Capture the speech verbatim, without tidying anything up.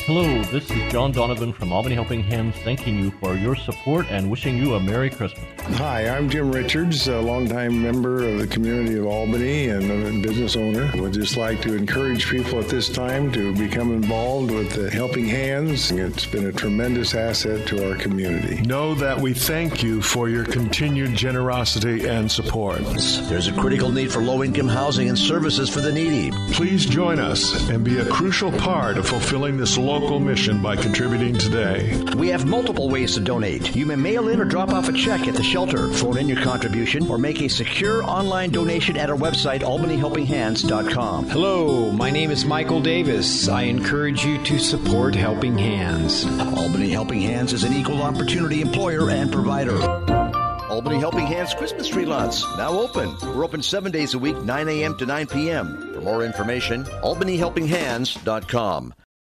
Hello, this is John Donovan from Albany Helping Hands, thanking you for your support and wishing you a Merry Christmas. Hi, I'm Jim Richards, a longtime member of the community of Albany and a business owner. I would just like to encourage people at this time to become involved with the Helping Hands. It's been a tremendous asset to our community. Know that we thank you for your continued generosity and support. There's a critical need for low-income housing and services for the needy. Please join us and be a crucial part of fulfilling this local mission by contributing today. We have multiple ways to donate. You may mail in or drop off a check at the shelter, phone in your contribution, or make a secure online donation at our website, albany helping hands dot com. Hello, my name is Michael Davis. I encourage you to support Helping Hands. Albany Helping Hands is an equal opportunity employer and provider. Albany Helping Hands Christmas tree lots, now open. We're open seven days a week, nine a.m. to nine p.m. For more information, albany helping hands dot com.